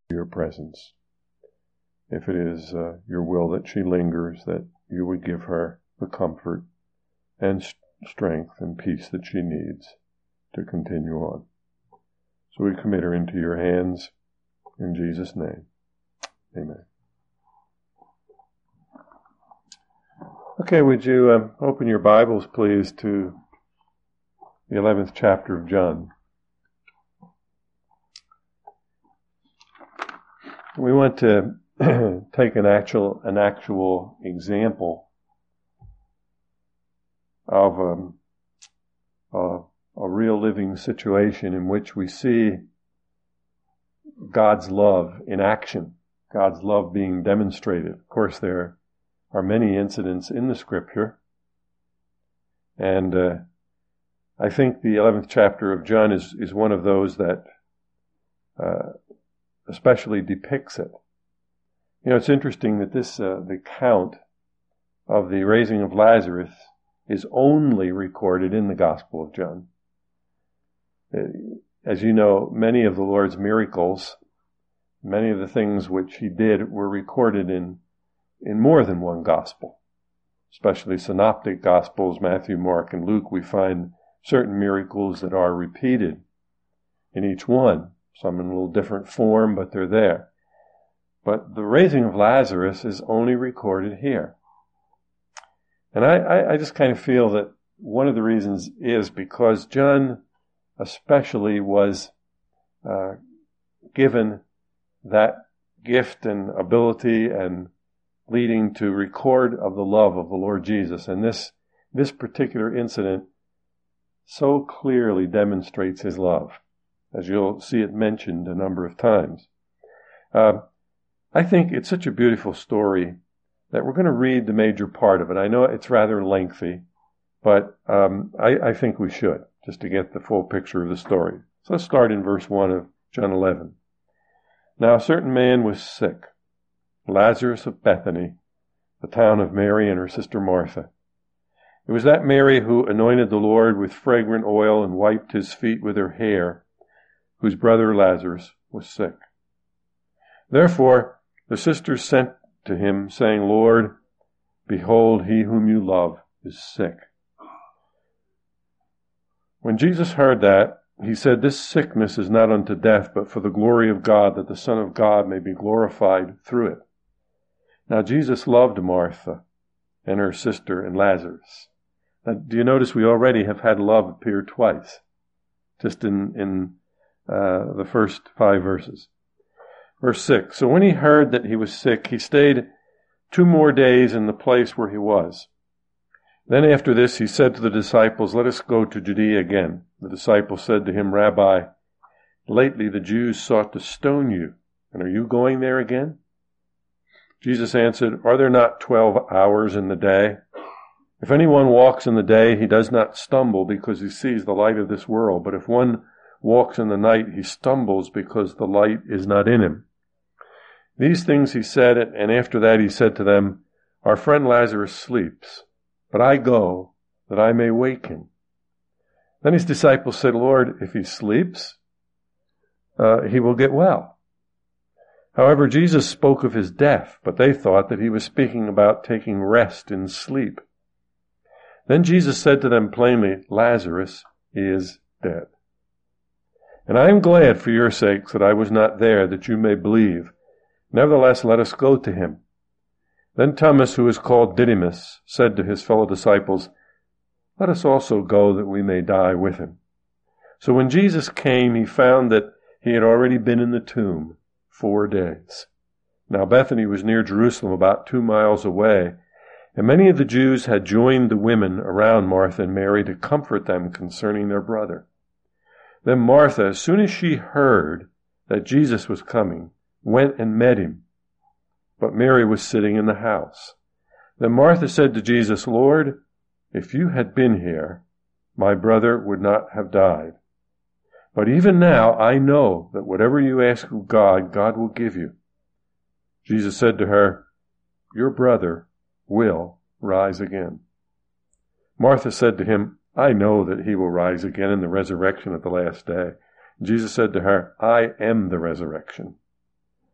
your presence. If it is your will that she lingers, that you would give her the comfort and strength and peace that she needs to continue on. So we commit her into your hands in Jesus' name. Amen. Okay, would you open your Bibles, please, to the 11th chapter of John. We want to take an actual example of a real living situation in which we see God's love in action, God's love being demonstrated. Of course, there are many incidents in the Scripture, and I think the 11th chapter of John is one of those that especially depicts it. You know, it's interesting that the account of the raising of Lazarus is only recorded in the Gospel of John. As you know, many of the Lord's miracles, many of the things which he did were recorded in more than one Gospel. Especially synoptic Gospels, Matthew, Mark, and Luke, we find certain miracles that are repeated in each one. Some in a little different form, but they're there. But the raising of Lazarus is only recorded here. And I just kind of feel that one of the reasons is because John especially was given that gift and ability and leading to record of the love of the Lord Jesus. And this particular incident so clearly demonstrates his love, as you'll see it mentioned a number of times. I think it's such a beautiful story that we're going to read the major part of it. I know it's rather lengthy, but I think we should, just to get the full picture of the story. So let's start in verse 1 of John 11. Now a certain man was sick, Lazarus of Bethany, the town of Mary and her sister Martha. It was that Mary who anointed the Lord with fragrant oil and wiped his feet with her hair, whose brother Lazarus was sick. Therefore the sisters sent to him, saying, Lord, behold, he whom you love is sick. When Jesus heard that, he said, This sickness is not unto death, but for the glory of God, that the Son of God may be glorified through it. Now Jesus loved Martha and her sister and Lazarus. Now, do you notice we already have had love appear twice, just in the first 5 verses. Verse 6, So when he heard that he was sick, he stayed 2 more days in the place where he was. Then after this he said to the disciples, Let us go to Judea again. The disciples said to him, Rabbi, lately the Jews sought to stone you, and are you going there again? Jesus answered, Are there not 12 hours in the day? If anyone walks in the day, he does not stumble because he sees the light of this world. But if one walks in the night, he stumbles because the light is not in him. These things he said, and after that he said to them, Our friend Lazarus sleeps, but I go that I may wake him. Then his disciples said, Lord, if he sleeps, he will get well. However, Jesus spoke of his death, but they thought that he was speaking about taking rest in sleep. Then Jesus said to them plainly, Lazarus is dead. And I am glad for your sakes that I was not there, that you may believe. Nevertheless, let us go to him. Then Thomas, who is called Didymus, said to his fellow disciples, Let us also go that we may die with him. So when Jesus came, he found that he had already been in the tomb 4 days. Now Bethany was near Jerusalem, about 2 miles away, and many of the Jews had joined the women around Martha and Mary to comfort them concerning their brother. Then Martha, as soon as she heard that Jesus was coming, went and met him. But Mary was sitting in the house. Then Martha said to Jesus, Lord, if you had been here, my brother would not have died. But even now I know that whatever you ask of God, God will give you. Jesus said to her, Your brother will rise again. Martha said to him, I know that he will rise again in the resurrection at the last day. Jesus said to her, I am the resurrection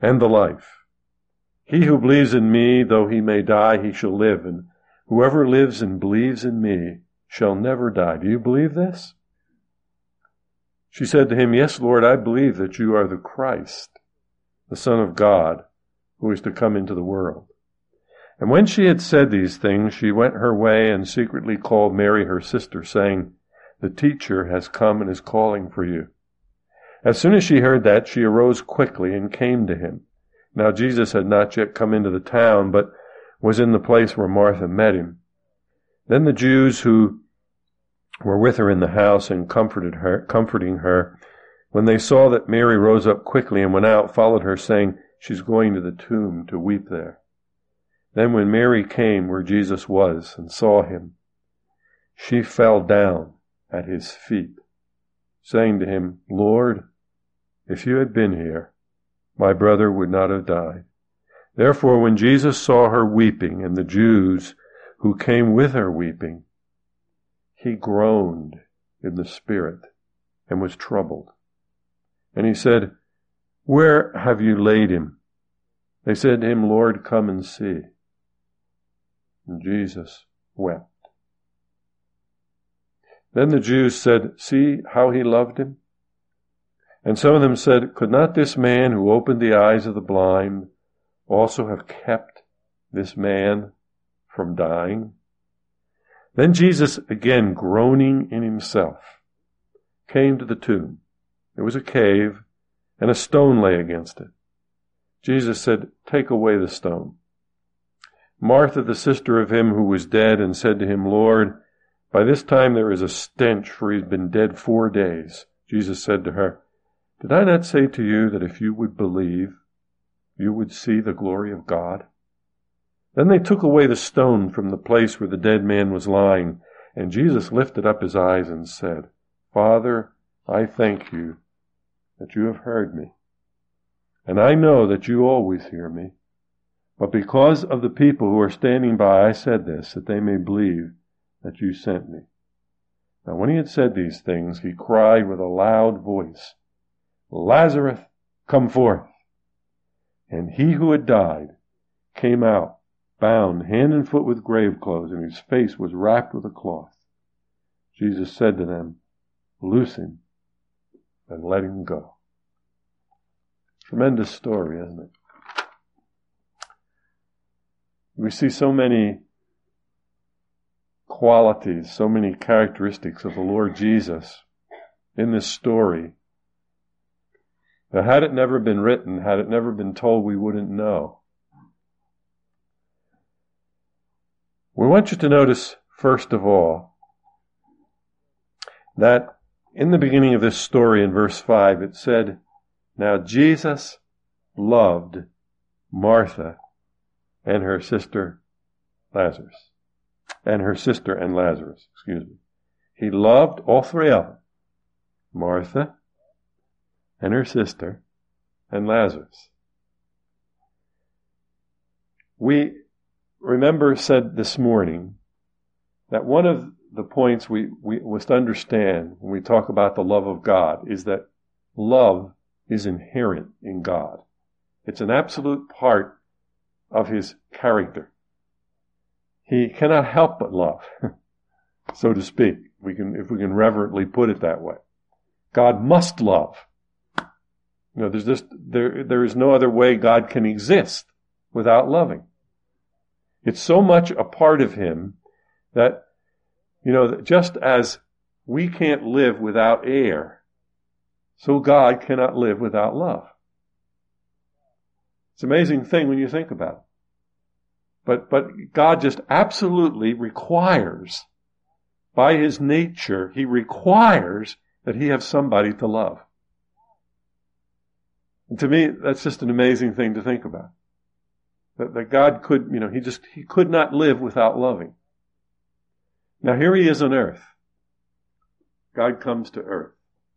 and the life. He who believes in me, though he may die, he shall live, and whoever lives and believes in me shall never die. Do you believe this? She said to him, Yes, Lord, I believe that you are the Christ, the Son of God, who is to come into the world. And when she had said these things, she went her way and secretly called Mary her sister, saying, The teacher has come and is calling for you. As soon as she heard that, she arose quickly and came to him. Now Jesus had not yet come into the town, but was in the place where Martha met him. Then the Jews who were with her in the house and comforting her, when they saw that Mary rose up quickly and went out, followed her, saying, She's going to the tomb to weep there. Then when Mary came where Jesus was and saw him, she fell down at his feet, saying to him, Lord, if you had been here, my brother would not have died. Therefore, when Jesus saw her weeping, and the Jews who came with her weeping, he groaned in the spirit and was troubled. And he said, Where have you laid him? They said to him, Lord, come and see. And Jesus wept. Then the Jews said, See how he loved him? And some of them said, Could not this man who opened the eyes of the blind also have kept this man from dying? Then Jesus, again groaning in himself, came to the tomb. It was a cave, and a stone lay against it. Jesus said, Take away the stone. Martha, the sister of him who was dead, and said to him, Lord, by this time there is a stench, for he has been dead 4 days. Jesus said to her, Did I not say to you that if you would believe, you would see the glory of God? Then they took away the stone from the place where the dead man was lying, and Jesus lifted up his eyes and said, Father, I thank you that you have heard me. And I know that you always hear me. But because of the people who are standing by, I said this, that they may believe that you sent me. Now when he had said these things, he cried with a loud voice, Lazarus, come forth. And he who had died came out, bound hand and foot with grave clothes, and his face was wrapped with a cloth. Jesus said to them, Loose him and let him go. Tremendous story, isn't it? We see so many qualities, so many characteristics of the Lord Jesus in this story that had it never been written, had it never been told, we wouldn't know. We want you to notice, first of all, that in the beginning of this story in verse 5, it said, Now Jesus loved Martha and her sister Lazarus. He loved all three of them, Martha and her sister and Lazarus. We said this morning that one of the points we must understand when we talk about the love of God is that love is inherent in God. It's an absolute part of his character. He cannot help but love, so to speak, if we can reverently put it that way. God must love. There is no other way God can exist without loving. It's so much a part of him that, just as we can't live without air, so God cannot live without love. It's an amazing thing when you think about it. But God just absolutely requires, by his nature, he requires that he have somebody to love. And to me, that's just an amazing thing to think about. That God could, he could not live without loving. Now here he is on earth. God comes to earth.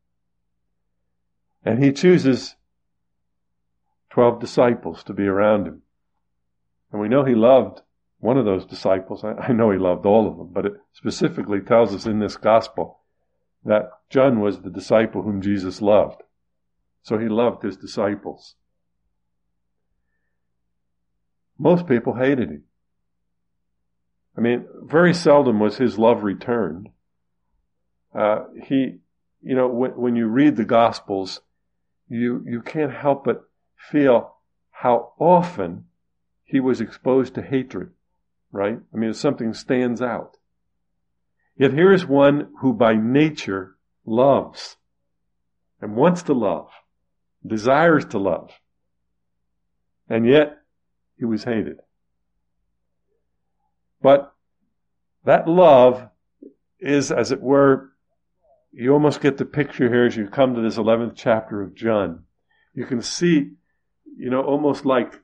And he chooses 12 disciples to be around him. And we know he loved one of those disciples. I know he loved all of them, but it specifically tells us in this gospel that John was the disciple whom Jesus loved. So he loved his disciples. Most people hated him. I mean, very seldom was his love returned. When you read the Gospels, you can't help but feel how often he was exposed to hatred, right? I mean, something stands out. Yet here is one who by nature loves and wants to love, desires to love. And yet he was hated. But that love is, as it were, you almost get the picture here as you come to this 11th chapter of John. You can see, almost like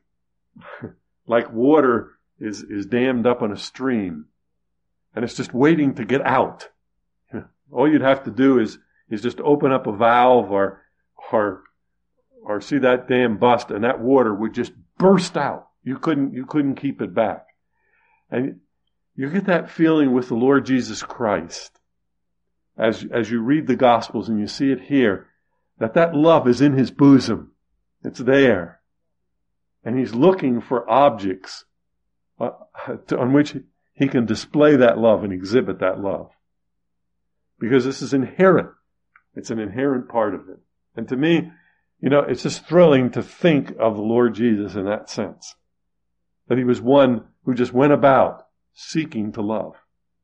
water is dammed up on a stream, and it's just waiting to get out. All you'd have to do is just open up a valve or see that dam bust, and that water would just burst out. You couldn't keep it back. And you get that feeling with the Lord Jesus Christ as you read the Gospels and you see it here, that love is in his bosom. It's there. And he's looking for objects on which he can display that love and exhibit that love. Because this is inherent. It's an inherent part of it. And to me, it's just thrilling to think of the Lord Jesus in that sense. That he was one who just went about seeking to love.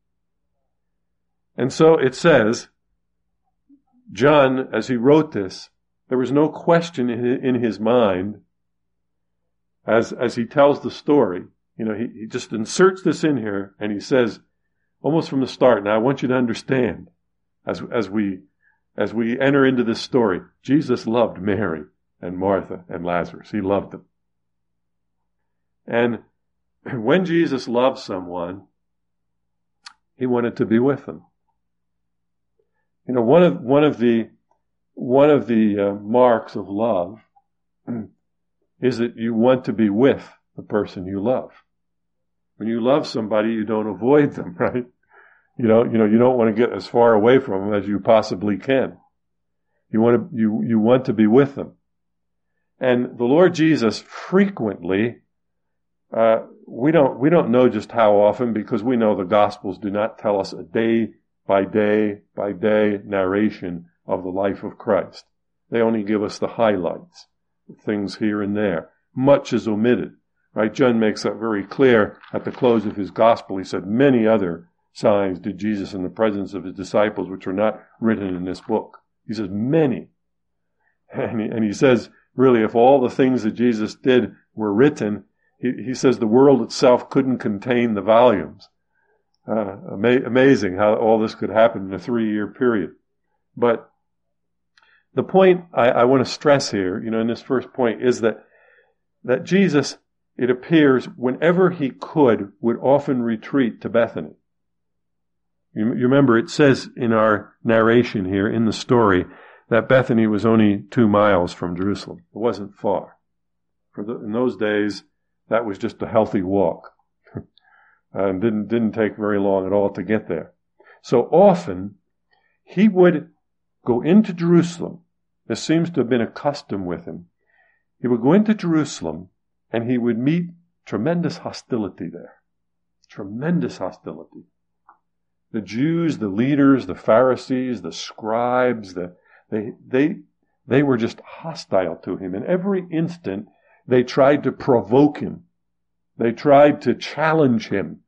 And so it says, John, as he wrote this, there was no question in his mind as he tells the story. He just inserts this in here and he says, almost from the start, now I want you to understand, as we enter into this story, Jesus loved Mary and Martha and Lazarus. He loved them. And when Jesus loved someone, he wanted to be with them. One of the marks of love is that you want to be with the person you love. When you love somebody, you don't avoid them, right? You don't want to get as far away from them as you possibly can. You want to be with them. And the Lord Jesus frequently, we don't know just how often, because we know the Gospels do not tell us a day by day narration of the life of Christ. They only give us the highlights, things here and there. Much is omitted, right? John makes that very clear at the close of his Gospel. He said, many other signs did Jesus in the presence of his disciples, which are not written in this book. He says, many. And he says, really, if all the things that Jesus did were written, he says the world itself couldn't contain the volumes. Amazing how all this could happen in a 3-year period. But the point I want to stress here, in this first point, is that Jesus, it appears, whenever he could, would often retreat to Bethany. You remember it says in our narration here in the story that Bethany was only 2 miles from Jerusalem. It wasn't far. In those days, that was just a healthy walk. And didn't take very long at all to get there. So often, he would go into Jerusalem. This seems to have been a custom with him. He would go into Jerusalem and he would meet tremendous hostility there. Tremendous hostility. The Jews, the leaders, the Pharisees, the scribes, they were just hostile to him. In every instant, they tried to provoke him. They tried to challenge him.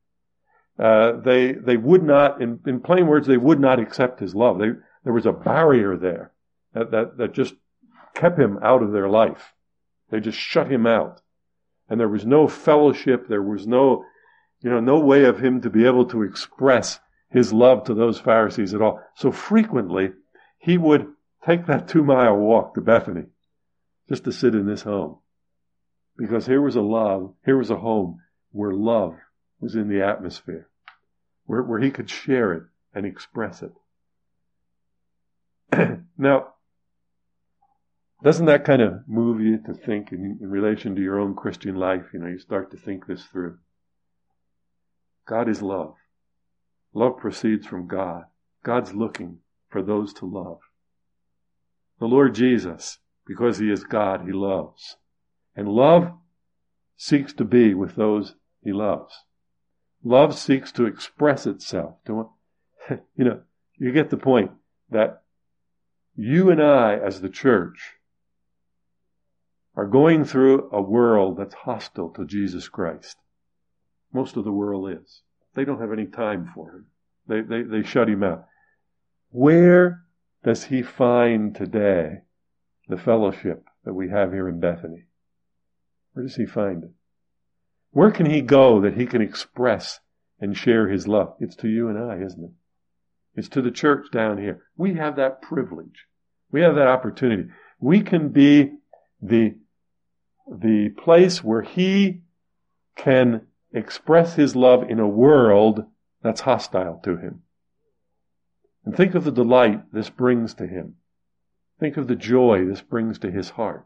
They would not, in plain words, they would not accept his love. There was a barrier there that just kept him out of their life. They just shut him out. And there was no fellowship. There was no way of him to be able to express his love to those Pharisees at all. So frequently, he would take that 2-mile walk to Bethany just to sit in this home. Because here was a home where love was in the atmosphere, where he could share it and express it. Now, doesn't that kind of move you to think in relation to your own Christian life? You start to think this through. God is love. Love proceeds from God. God's looking for those to love. The Lord Jesus, because he is God, he loves. And love seeks to be with those he loves. Love seeks to express itself. You get the point that you and I, as the church, are going through a world that's hostile to Jesus Christ. Most of the world is. They don't have any time for him. They shut him out. Where does he find today the fellowship that we have here in Bethany? Where does he find it? Where can he go that he can express and share his love? It's to you and I, isn't it? It's to the church down here. We have that privilege. We have that opportunity. We can be the place where he can express his love in a world that's hostile to him. And think of the delight this brings to him. Think of the joy this brings to his heart.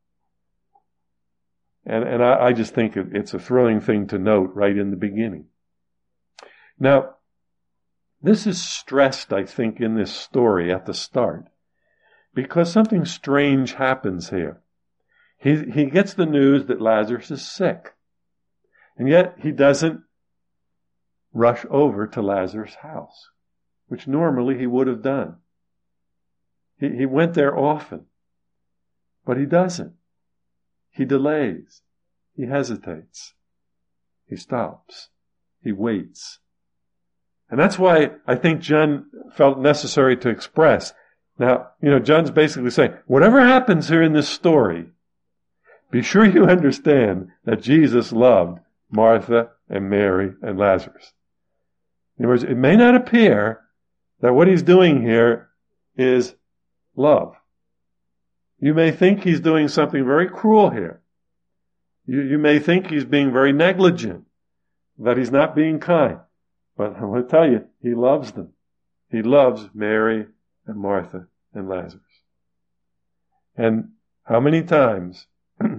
And I just think it's a thrilling thing to note right in the beginning. Now, this is stressed, I think, in this story at the start, because something strange happens here. He gets the news that Lazarus is sick, and yet he doesn't rush over to Lazarus' house, which normally he would have done. He went there often, but he doesn't. He delays. He hesitates. He stops. He waits. And that's why I think John felt necessary to express. Now, John's basically saying, whatever happens here in this story, be sure you understand that Jesus loved Martha and Mary and Lazarus. In other words, it may not appear that what he's doing here is love. You may think he's doing something very cruel here. You may think he's being very negligent, that he's not being kind. But I want to tell you, he loves them. He loves Mary and Martha and Lazarus. And how many times,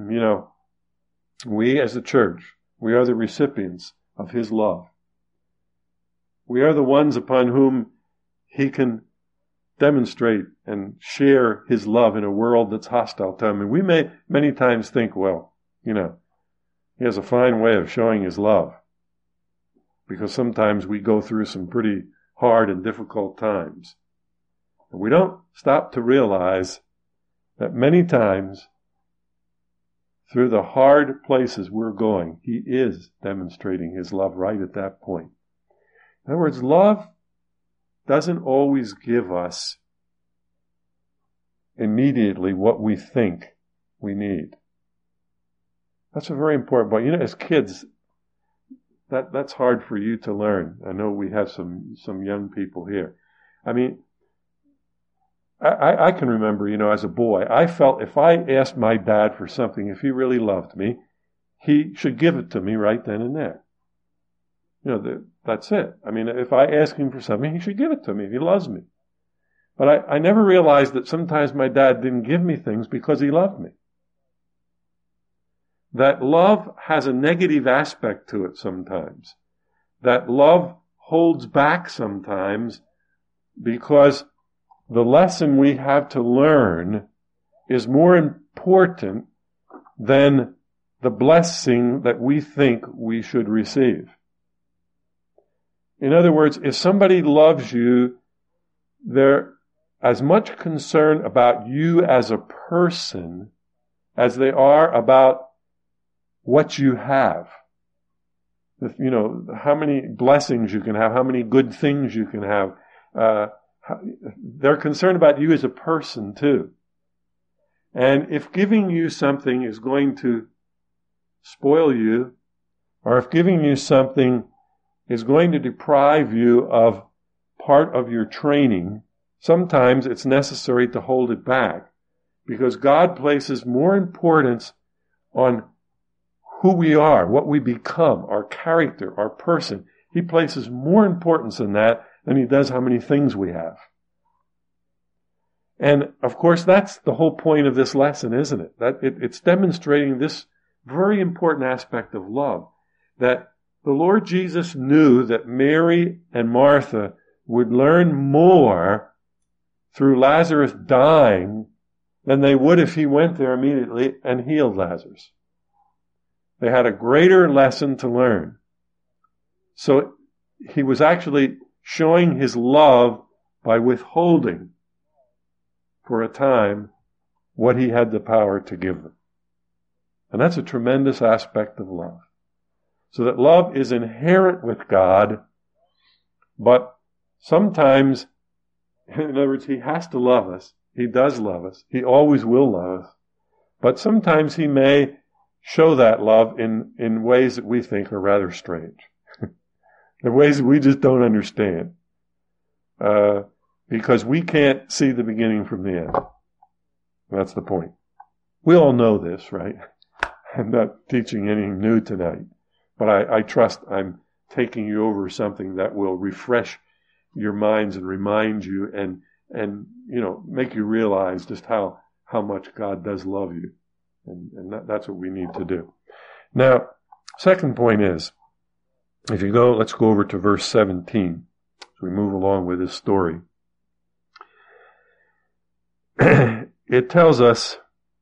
we as a church, we are the recipients of his love. We are the ones upon whom he can demonstrate and share his love in a world that's hostile to him. And we may many times think, well, he has a fine way of showing his love. Because sometimes we go through some pretty hard and difficult times. And we don't stop to realize that many times, through the hard places we're going, he is demonstrating his love right at that point. In other words, love doesn't always give us immediately what we think we need. That's a very important point. As kids, that's hard for you to learn. I know we have some young people here. I mean, I can remember, as a boy, I felt if I asked my dad for something, if he really loved me, he should give it to me right then and there. That's it. I mean, if I ask him for something, he should give it to me if he loves me. But I never realized that sometimes my dad didn't give me things because he loved me. That love has a negative aspect to it sometimes. That love holds back sometimes because the lesson we have to learn is more important than the blessing that we think we should receive. In other words, if somebody loves you, they're as much concerned about you as a person as they are about what you have. How many blessings you can have, how many good things you can have. They're concerned about you as a person too. And if giving you something is going to spoil you, or if giving you something is going to deprive you of part of your training, sometimes it's necessary to hold it back, because God places more importance on who we are, what we become, our character, our person. He places more importance in that than he does how many things we have. And of course, that's the whole point of this lesson, isn't it? That it's demonstrating this very important aspect of love, that the Lord Jesus knew that Mary and Martha would learn more through Lazarus dying than they would if he went there immediately and healed Lazarus. They had a greater lesson to learn. So he was actually showing his love by withholding for a time what he had the power to give them. And that's a tremendous aspect of love. So that love is inherent with God, but sometimes, in other words, he has to love us. He does love us. He always will love us. But sometimes he may show that love in ways that we think are rather strange. In ways that we just don't understand. Because we can't see the beginning from the end. That's the point. We all know this, right? I'm not teaching anything new tonight. But I trust I'm taking you over something that will refresh your minds and remind you and make you realize just how much God does love you. And that's what we need to do. Now, second point is, let's go over to verse 17 as we move along with this story. It tells us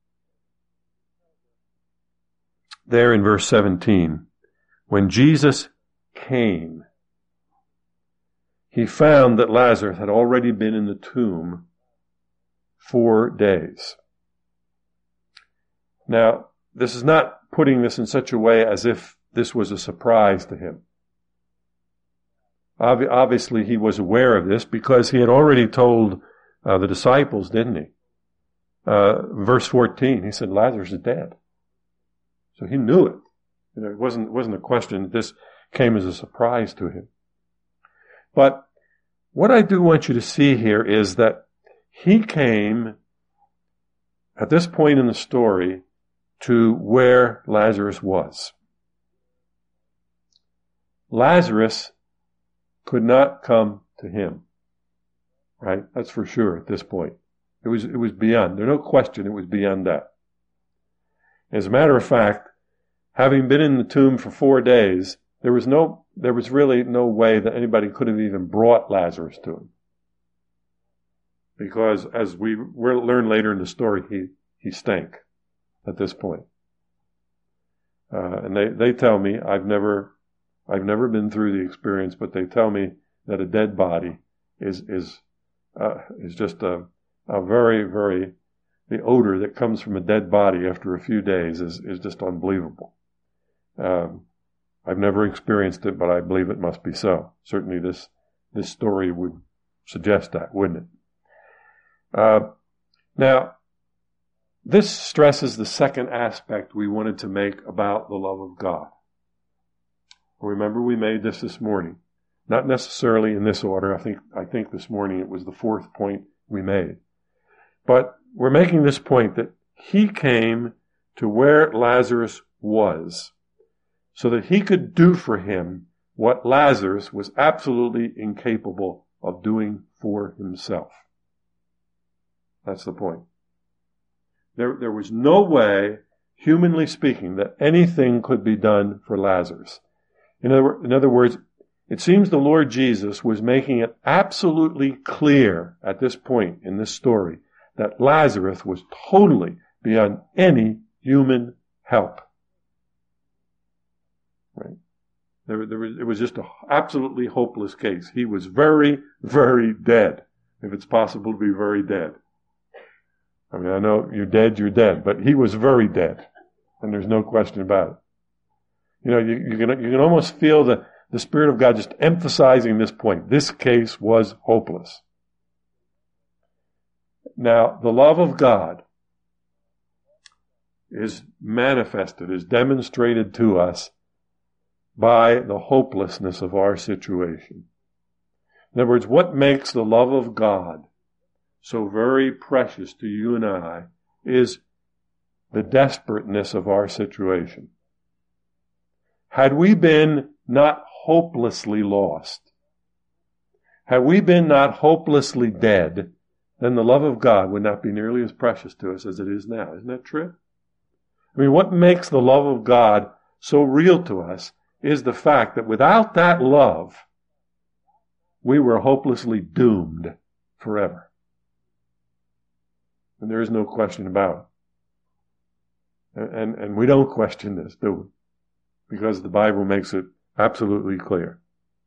there in verse 17, when Jesus came, he found that Lazarus had already been in the tomb 4 days. Now, this is not putting this in such a way as if this was a surprise to him. Obviously, he was aware of this because he had already told the disciples, didn't he? Verse 14, he said, Lazarus is dead. So he knew it. It wasn't a question that this came as a surprise to him. But what I do want you to see here is that he came at this point in the story to where Lazarus was. Lazarus could not come to him. Right? That's for sure at this point. It was beyond. There's no question it was beyond that. As a matter of fact, having been in the tomb for 4 days, there was really no way that anybody could have even brought Lazarus to him. Because as we'll learn later in the story, he stank at this point. And they tell me, I've never been through the experience, but they tell me that a dead body is just a very, very, the odor that comes from a dead body after a few days is just unbelievable. I've never experienced it, but I believe it must be so. Certainly this story would suggest that, wouldn't it? Now, this stresses the second aspect we wanted to make about the love of God. Remember, we made this morning. Not necessarily in this order. I think this morning it was the fourth point we made. But we're making this point that he came to where Lazarus was so that he could do for him what Lazarus was absolutely incapable of doing for himself. That's the point. There was no way, humanly speaking, that anything could be done for Lazarus. In other words, it seems the Lord Jesus was making it absolutely clear at this point in this story that Lazarus was totally beyond any human help. Right? It was just an absolutely hopeless case. He was very, very dead, if it's possible to be very dead. I mean, I know you're dead, but he was very dead, and there's no question about it. You know, you can almost feel the Spirit of God just emphasizing this point. This case was hopeless. Now, the love of God is manifested, is demonstrated to us by the hopelessness of our situation. In other words, what makes the love of God so very precious to you and I is the desperateness of our situation. Had we been not hopelessly lost, had we been not hopelessly dead, then the love of God would not be nearly as precious to us as it is now. Isn't that true? I mean, what makes the love of God so real to us is the fact that without that love, we were hopelessly doomed forever. And there is no question about it. And we don't question this, do because the Bible makes it absolutely clear.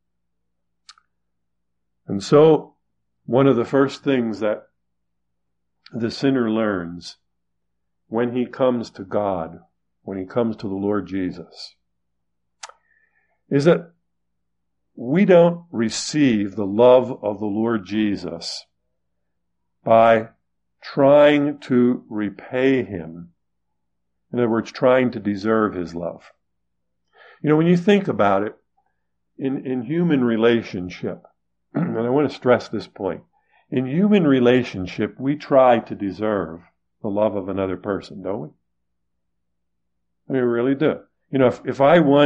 And so, one of the first things that the sinner learns when he comes to God, when he comes to the Lord Jesus, is that we don't receive the love of the Lord Jesus by trying to repay him. In other words, trying to deserve his love. You know, when you think about it, in human relationship, and I want to stress this point, in human relationship, we try to deserve the love of another person, don't we? I mean, we really do. You know, if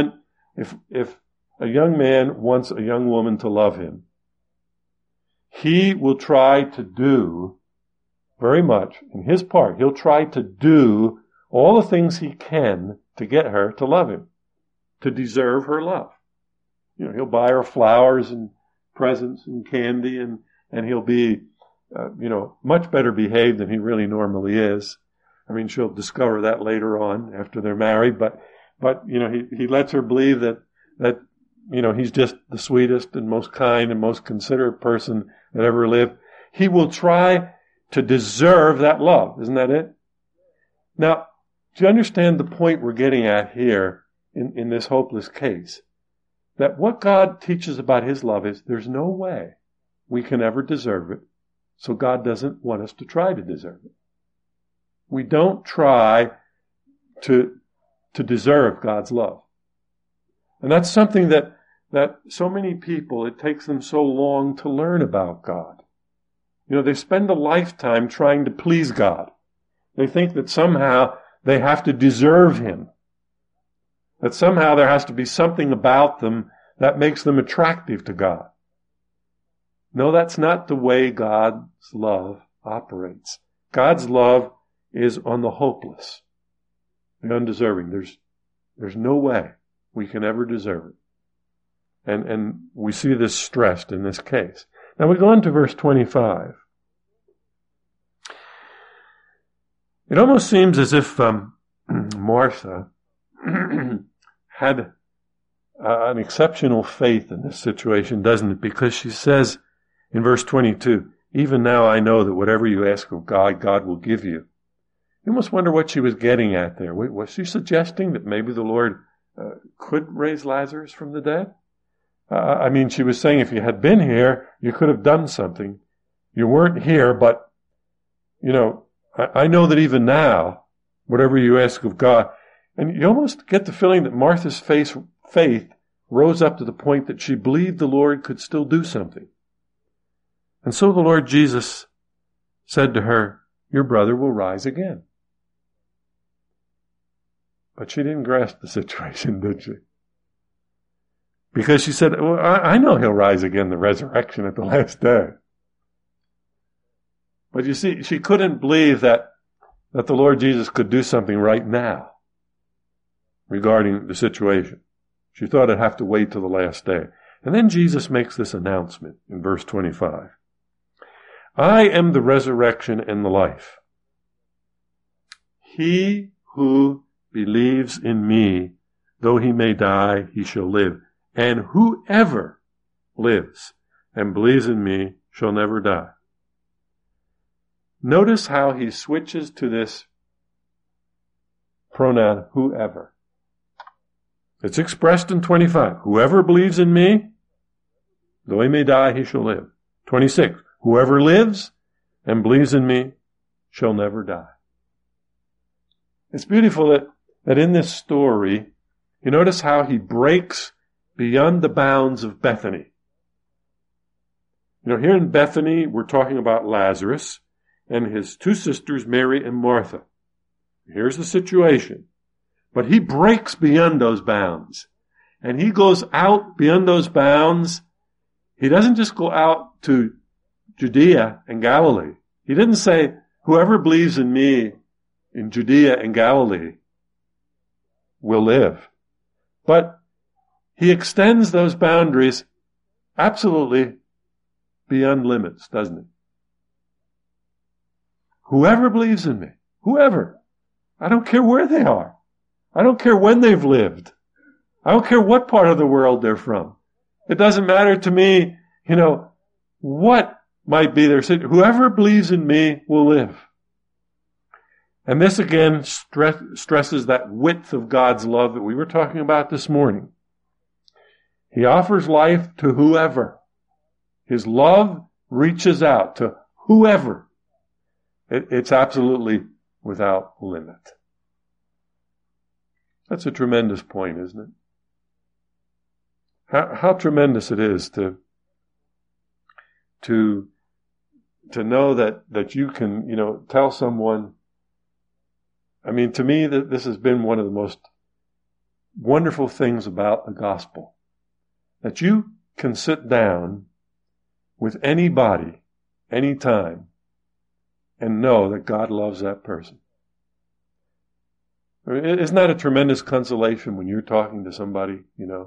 a young man wants a young woman to love him, he will try to do very much, in his part, he'll try to do all the things he can to get her to love him, to deserve her love. You know, he'll buy her flowers and presents and candy, and he'll be, much better behaved than he really normally is. I mean, she'll discover that later on after they're married, but he lets her believe that he's just the sweetest and most kind and most considerate person that ever lived. He will try to deserve that love. Isn't that it? Now, do you understand the point we're getting at here in this hopeless case? That what God teaches about his love is there's no way we can ever deserve it, so God doesn't want us to try to deserve it. We don't try to deserve God's love. And that's something that so many people, it takes them so long to learn about God. You know, they spend a lifetime trying to please God. They think that somehow they have to deserve him. That somehow there has to be something about them that makes them attractive to God. No, that's not the way God's love operates. God's love is on the hopeless, the undeserving. There's no way we can ever deserve it. And we see this stressed in this case. Now we go on to verse 25. It almost seems as if Martha had an exceptional faith in this situation, doesn't it? Because she says in verse 22, even now I know that whatever you ask of God, God will give you. You almost wonder what she was getting at there. Was she suggesting that maybe the Lord could raise Lazarus from the dead? I mean, she was saying if you had been here, you could have done something. You weren't here, but, I know that even now, whatever you ask of God, and you almost get the feeling that Martha's faith rose up to the point that she believed the Lord could still do something. And so the Lord Jesus said to her, your brother will rise again. But she didn't grasp the situation, did she? Because she said, well, I know he'll rise again, the resurrection at the last day. But you see, she couldn't believe that the Lord Jesus could do something right now regarding the situation. She thought it'd have to wait till the last day. And then Jesus makes this announcement in verse 25. I am the resurrection and the life. He who believes in me, though he may die, he shall live. And whoever lives and believes in me shall never die. Notice how he switches to this pronoun, whoever. It's expressed in 25. Whoever believes in me, though he may die, he shall live. 26. Whoever lives and believes in me shall never die. It's beautiful that in this story, you notice how he breaks beyond the bounds of Bethany. Here in Bethany, we're talking about Lazarus and his two sisters, Mary and Martha. Here's the situation. But he breaks beyond those bounds. And he goes out beyond those bounds. He doesn't just go out to Judea and Galilee. He didn't say, whoever believes in me in Judea and Galilee will live. But he extends those boundaries absolutely beyond limits, doesn't he? Whoever believes in me, whoever, I don't care where they are. I don't care when they've lived. I don't care what part of the world they're from. It doesn't matter to me, what might be their situation. Whoever believes in me will live. And this again stresses that width of God's love that we were talking about this morning. He offers life to whoever. His love reaches out to whoever. It's absolutely without limit. That's a tremendous point, isn't it? How tremendous it is to know that you can, tell someone. I mean, to me, this has been one of the most wonderful things about the gospel. That you can sit down with anybody, anytime, and know that God loves that person. I mean, isn't that a tremendous consolation when you're talking to somebody,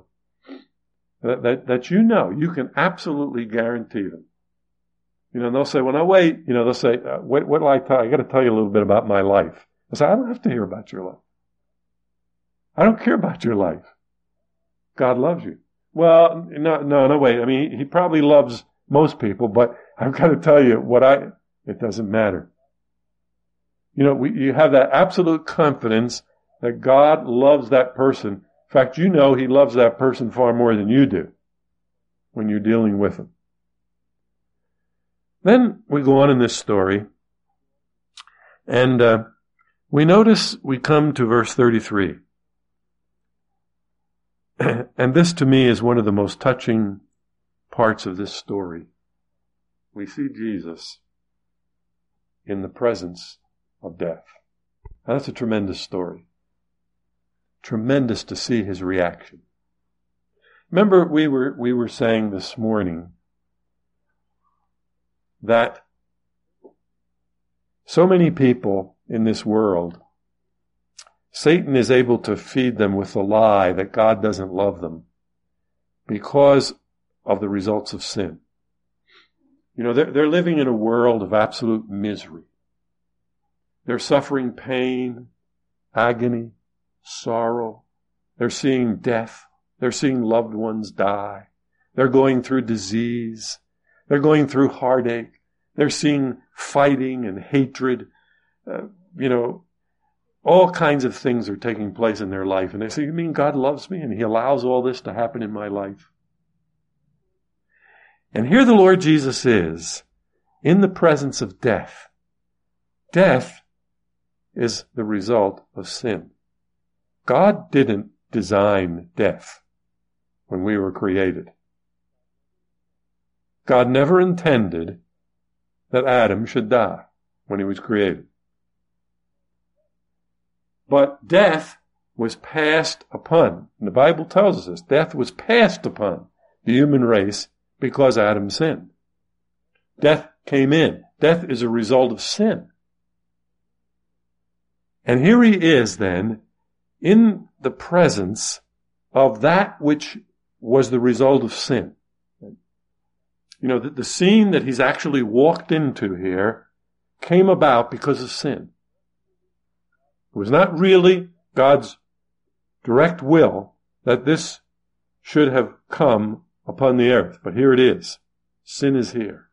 that you can absolutely guarantee them. And they'll say, well, now wait, they'll say, what do I tell you? I got to tell you a little bit about my life. I say, I don't have to hear about your life. I don't care about your life. God loves you. Well, no, wait. I mean, he probably loves most people, but I've got to tell you it doesn't matter. You have that absolute confidence that God loves that person. In fact, he loves that person far more than you do when you're dealing with him. Then we go on in this story, and we come to verse 33. And this to me is one of the most touching parts of this story. We see Jesus in the presence of death. Now, that's a tremendous story. Tremendous to see his reaction. Remember, we were saying this morning that so many people in this world, Satan is able to feed them with the lie that God doesn't love them because of the results of sin. They're living in a world of absolute misery. They're suffering pain, agony, sorrow. They're seeing death. They're seeing loved ones die. They're going through disease. They're going through heartache. They're seeing fighting and hatred. All kinds of things are taking place in their life. And they say, you mean God loves me and he allows all this to happen in my life? And here the Lord Jesus is in the presence of death. Death is the result of sin. God didn't design death when we were created. God never intended that Adam should die when he was created. But death was passed upon. And the Bible tells us this. Death was passed upon the human race because Adam sinned. Death came in. Death is a result of sin. And here he is then in the presence of that which was the result of sin. The scene that he's actually walked into here came about because of sin. It was not really God's direct will that this should have come upon the earth, but here it is. Sin is here.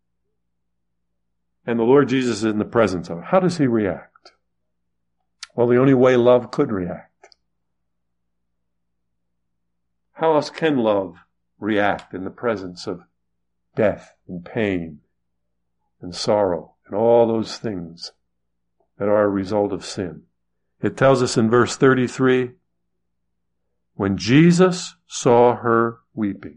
And the Lord Jesus is in the presence of it. How does he react? Well, the only way love could react. How else can love react in the presence of death and pain and sorrow and all those things that are a result of sin? It tells us in verse 33, when Jesus saw her weeping.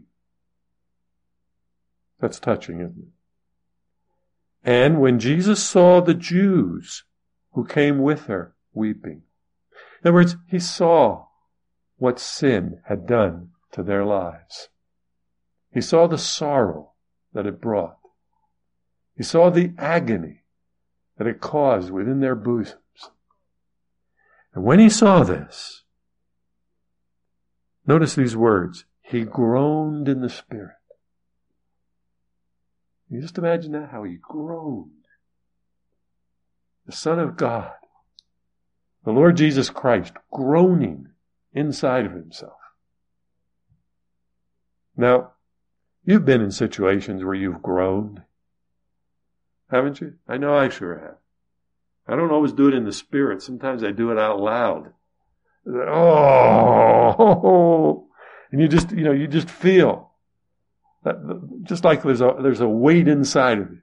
That's touching, isn't it? And when Jesus saw the Jews who came with her weeping. In other words, he saw what sin had done to their lives. He saw the sorrow that it brought. He saw the agony that it caused within their bosoms. And when he saw this, notice these words, he groaned in the spirit. You just imagine that, how he groaned. The Son of God, the Lord Jesus Christ, groaning inside of himself. Now, you've been in situations where you've groaned, haven't you? I know I sure have. I don't always do it in the spirit. Sometimes I do it out loud. Oh, and you just feel that, just like there's a weight inside of you.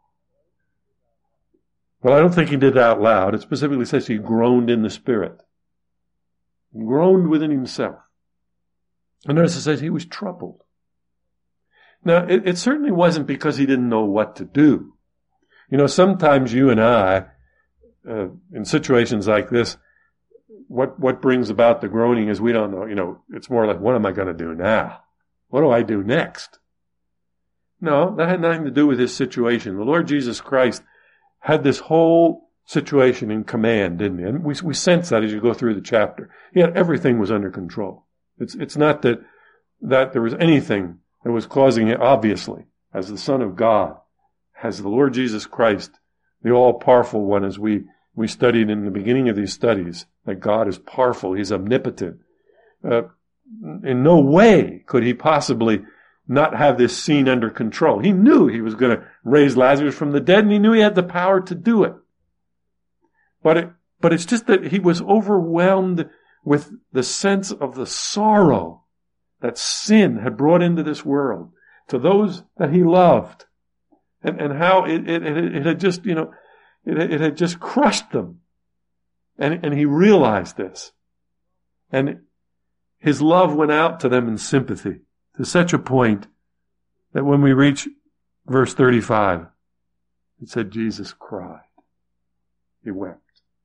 Well, I don't think he did it out loud. It specifically says he groaned in the spirit. He groaned within himself. And notice it says he was troubled. Now, it certainly wasn't because he didn't know what to do. Sometimes you and I, in situations like this, what brings about the groaning is we don't know. It's more like, what am I going to do now? What do I do next? No, that had nothing to do with his situation. The Lord Jesus Christ had this whole situation in command, didn't he? And we sense that as you go through the chapter. Yet everything was under control. It's not that there was anything that was causing it, obviously, as the Son of God, as the Lord Jesus Christ, the all-powerful one, as we studied in the beginning of these studies, that God is powerful, he's omnipotent. In no way could he possibly not have this scene under control. He knew he was going to raise Lazarus from the dead, and he knew he had the power to do it. But it's just that he was overwhelmed with the sense of the sorrow that sin had brought into this world to those that he loved, and how it had just, it had just crushed them. And he realized this. And his love went out to them in sympathy to such a point that when we reach verse 35, it said Jesus cried. He wept.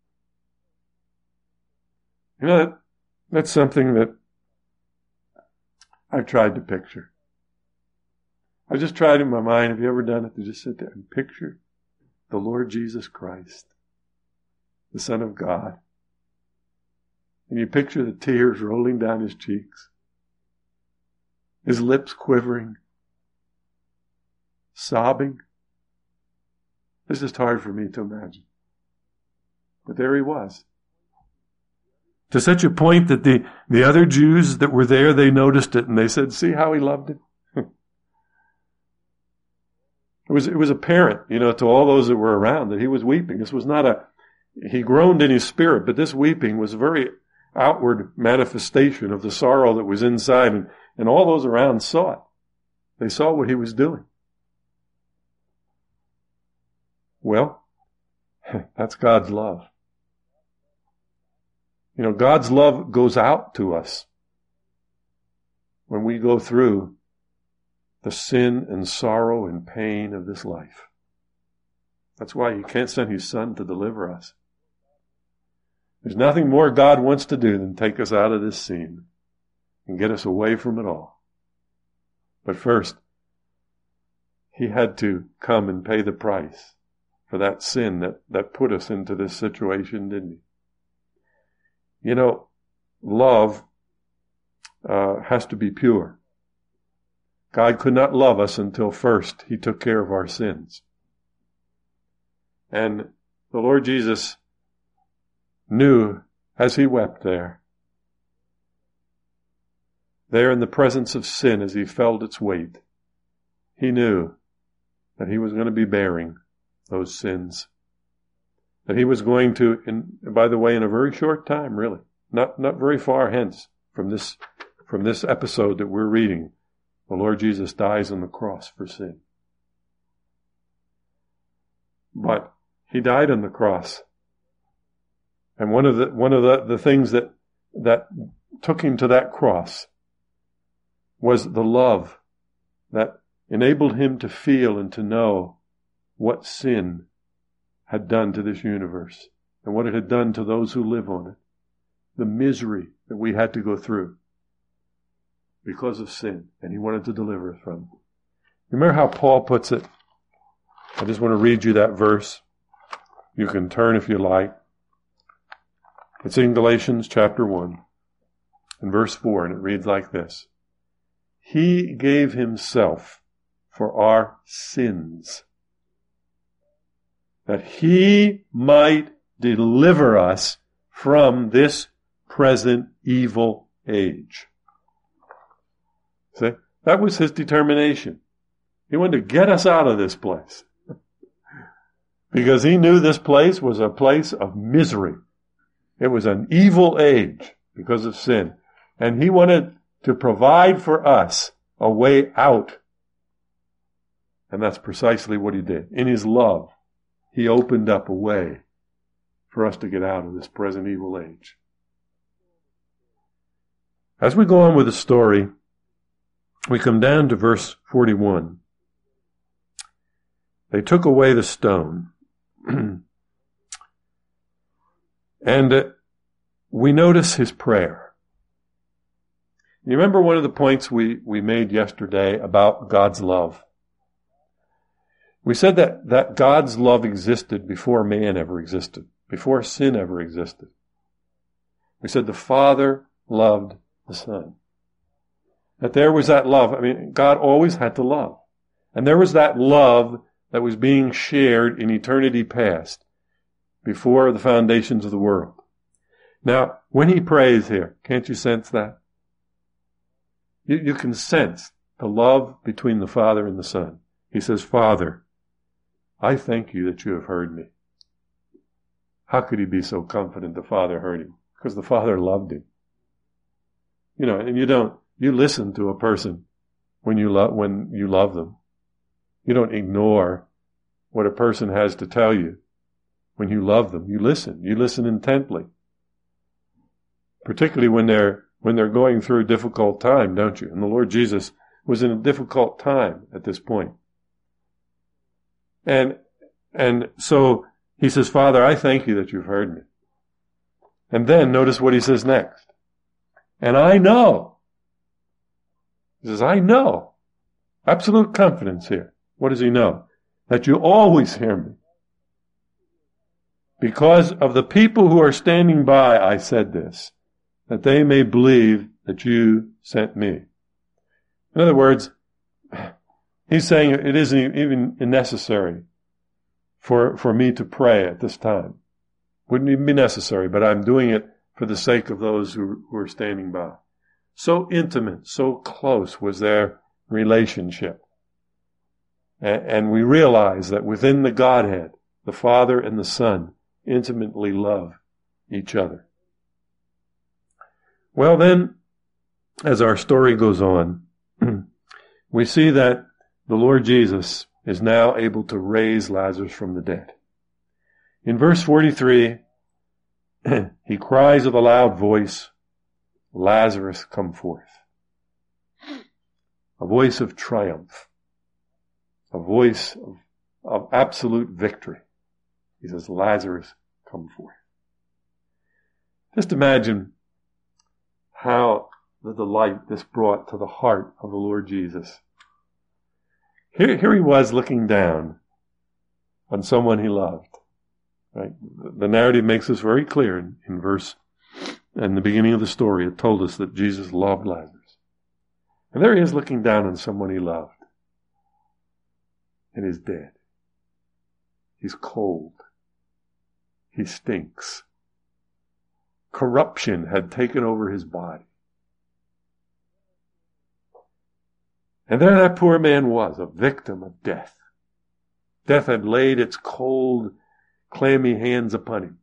That's something that I've tried to picture. I've just tried in my mind, have you ever done it, to just sit there and picture the Lord Jesus Christ, the Son of God. And you picture the tears rolling down his cheeks, his lips quivering, sobbing. It's just hard for me to imagine. But there he was. To such a point that the other Jews that were there, they noticed it and they said, see how he loved him? It was apparent, to all those that were around that he was weeping. This was not he groaned in his spirit, but this weeping was a very outward manifestation of the sorrow that was inside, and all those around saw it. They saw what he was doing. Well, that's God's love. God's love goes out to us when we go through the sin and sorrow and pain of this life. That's why he can't send his Son to deliver us. There's nothing more God wants to do than take us out of this scene and get us away from it all. But first, he had to come and pay the price for that sin that put us into this situation, didn't he? Love has to be pure. God could not love us until first he took care of our sins. And the Lord Jesus knew as he wept there in the presence of sin, as he felt its weight, he knew that he was going to be bearing those sins. That he was going to, by the way, in a very short time, really, not very far hence from this episode that we're reading, the Lord Jesus dies on the cross for sin. But he died on the cross. And one of the things that took him to that cross was the love that enabled him to feel and to know what sin had done to this universe and what it had done to those who live on it. The misery that we had to go through because of sin, and he wanted to deliver us from it. Remember how Paul puts it? I just want to read you that verse. You can turn if you like. It's in Galatians chapter 1 and verse 4, and it reads like this. He gave himself for our sins, that he might deliver us from this present evil age. See? That was his determination. He wanted to get us out of this place. Because he knew this place was a place of misery. It was an evil age because of sin. And he wanted to provide for us a way out. And that's precisely what he did. In his love, he opened up a way for us to get out of this present evil age. As we go on with the story, we come down to verse 41. They took away the stone. And we notice his prayer. You remember one of the points we made yesterday about God's love? We said that God's love existed before man ever existed, before sin ever existed. We said the Father loved the Son. That there was that love. I mean, God always had to love. And there was that love that was being shared in eternity past, before the foundations of the world. Now, when he prays here, can't you sense that? You can sense the love between the Father and the Son. He says, Father, I thank you that you have heard me. How could he be so confident the Father heard him? Because the Father loved him. You know, and you listen to a person when you love them. You don't ignore what a person has to tell you. When you love them, you listen intently. Particularly when they're going through a difficult time, don't you? And the Lord Jesus was in a difficult time at this point. And so he says, Father, I thank you that you've heard me. And then notice what he says next. And I know. He says, I know. Absolute confidence here. What does he know? That you always hear me. Because of the people who are standing by, I said this, that they may believe that you sent me. In other words, he's saying it isn't even necessary for me to pray at this time. Wouldn't even be necessary, but I'm doing it for the sake of those who are standing by. So intimate, so close was their relationship. And we realize that within the Godhead, the Father and the Son intimately love each other. Well then, as our story goes on, we see that the Lord Jesus is now able to raise Lazarus from the dead. In verse 43, he cries with a loud voice, Lazarus, come forth. A voice of triumph. A voice of absolute victory. He says, Lazarus, come forth. Just imagine how the delight this brought to the heart of the Lord Jesus. Here he was looking down on someone he loved. Right? The narrative makes this very clear in the beginning of the story. It told us that Jesus loved Lazarus. And there he is looking down on someone he loved. And he's dead. He's cold. He stinks. Corruption had taken over his body. And there that poor man was, a victim of death. Death had laid its cold, clammy hands upon him.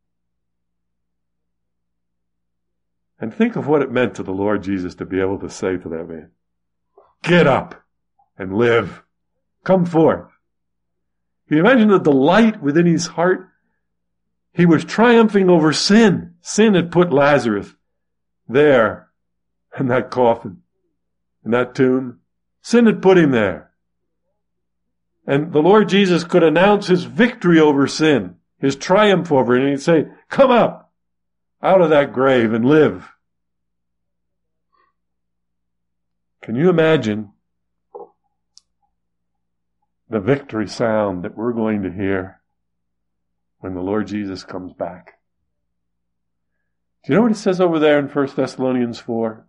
And think of what it meant to the Lord Jesus to be able to say to that man, get up and live. Come forth. Can you imagine the delight within his heart? He was triumphing over sin. Sin had put Lazarus there in that coffin, in that tomb. Sin had put him there. And the Lord Jesus could announce his victory over sin, his triumph over it, and he'd say, come up out of that grave and live. Can you imagine the victory sound that we're going to hear when the Lord Jesus comes back? Do you know what it says over there in 1 Thessalonians 4?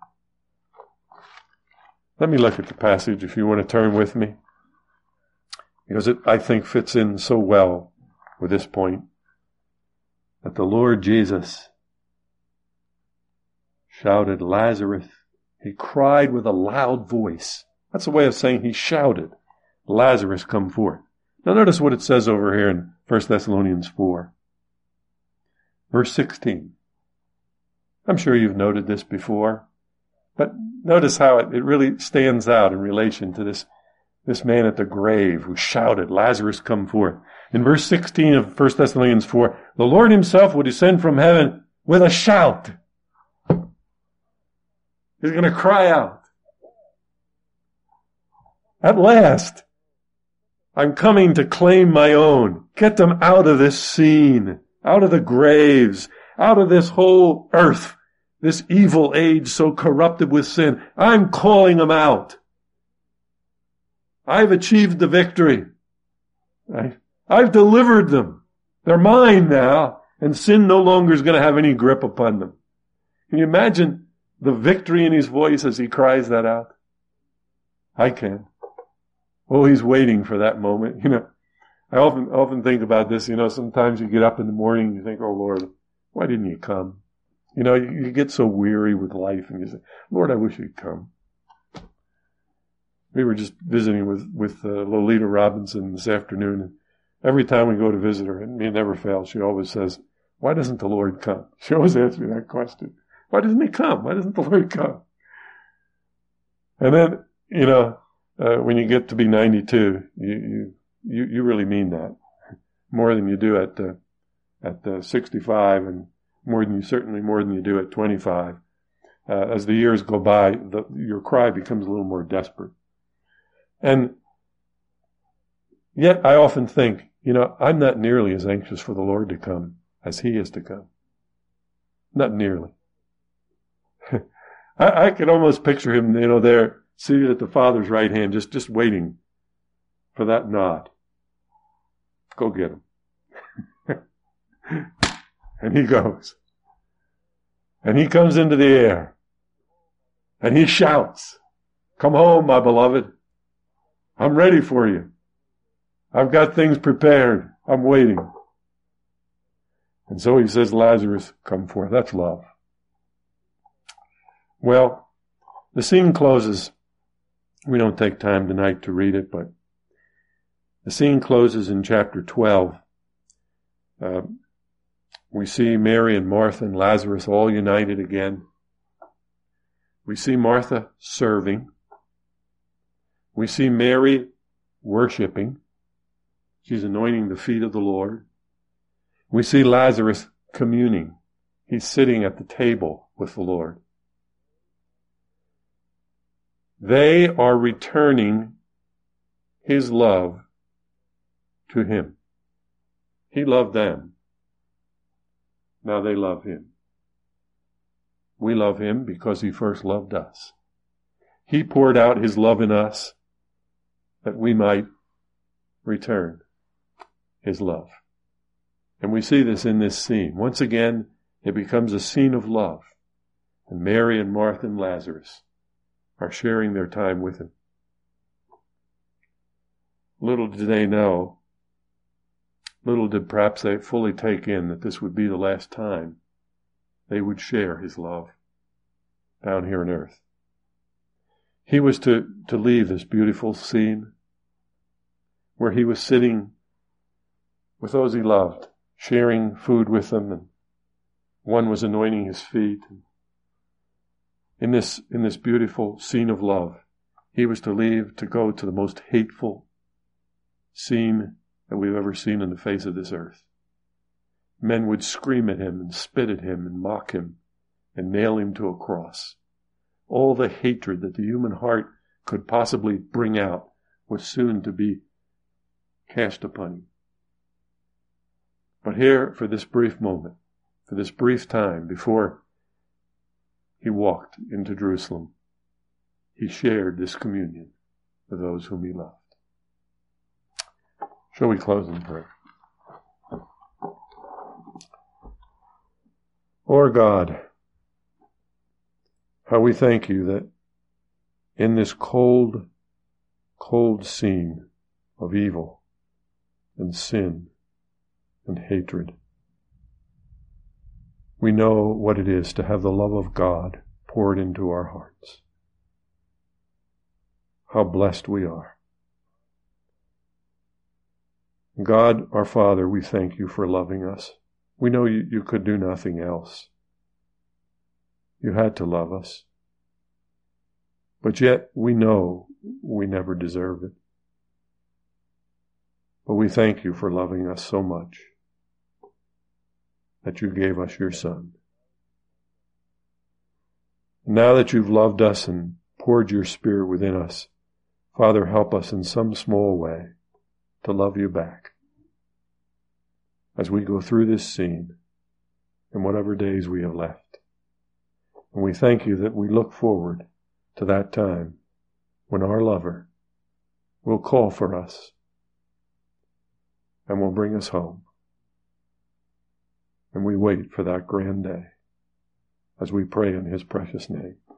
Let me look at the passage if you want to turn with me, because it, I think, fits in so well with this point, that the Lord Jesus shouted, Lazarus, He cried with a loud voice. That's a way of saying he shouted, Lazarus, come forth. Now notice what it says over here in 1 Thessalonians 4. Verse 16. I'm sure you've noted this before, but notice how it really stands out in relation to this man at the grave who shouted, Lazarus, come forth. In verse 16 of 1 Thessalonians 4, the Lord himself will descend from heaven with a shout. He's going to cry out. At last, I'm coming to claim my own. Get them out of this scene, out of the graves, out of this whole earth, this evil age so corrupted with sin. I'm calling them out. I've achieved the victory. I've delivered them. They're mine now, and sin no longer is going to have any grip upon them. Can you imagine the victory in his voice as he cries that out? I can. Oh, he's waiting for that moment. I often think about this. Sometimes you get up in the morning and you think, oh Lord, why didn't you come? You get so weary with life and you say, Lord, I wish you'd come. We were just visiting with Lolita Robinson this afternoon, and every time we go to visit her, and it never fails, she always says, why doesn't the Lord come? She always asks me that question. Why doesn't he come? Why doesn't the Lord come? And then, when you get to be 92, you really mean that more than you do at 65, and certainly more than you do at 25. As the years go by, your cry becomes a little more desperate. And yet I often think, I'm not nearly as anxious for the Lord to come as he is to come. Not nearly. I can almost picture him, there seated at the Father's right hand, just waiting for that nod. Go get him. And he goes. And he comes into the air. And he shouts, come home, my beloved. I'm ready for you. I've got things prepared. I'm waiting. And so he says, Lazarus, come forth. That's love. Well, the scene closes. We don't take time tonight to read it, but the scene closes in chapter 12. We see Mary and Martha and Lazarus all united again. We see Martha serving. We see Mary worshiping. She's anointing the feet of the Lord. We see Lazarus communing. He's sitting at the table with the Lord. They are returning his love to him. He loved them. Now they love him. We love him because he first loved us. He poured out his love in us that we might return his love. And we see this in this scene. Once again, it becomes a scene of love. And Mary and Martha and Lazarus are sharing their time with him. Little did they know, little did perhaps they fully take in that this would be the last time they would share his love down here on earth. He was to leave this beautiful scene where he was sitting with those he loved, sharing food with them, and one was anointing his feet. In this beautiful scene of love, he was to leave to go to the most hateful scene that we've ever seen on the face of this earth. Men would scream at him and spit at him and mock him and nail him to a cross. All the hatred that the human heart could possibly bring out was soon to be cast upon him. But here, for this brief moment, for this brief time before he walked into Jerusalem, he shared this communion with those whom he loved. Shall we close in prayer? Lord God, how we thank you that in this cold, cold scene of evil and sin and hatred, we know what it is to have the love of God poured into our hearts. how blessed we are. God, our Father, we thank you for loving us. We know you could do nothing else. You had to love us. But yet we know we never deserve it. But we thank you for loving us so much that you gave us your Son. Now that you've loved us and poured your Spirit within us, Father, help us in some small way to love you back as we go through this scene in whatever days we have left. And we thank you that we look forward to that time when our lover will call for us and will bring us home. And we wait for that grand day as we pray in his precious name.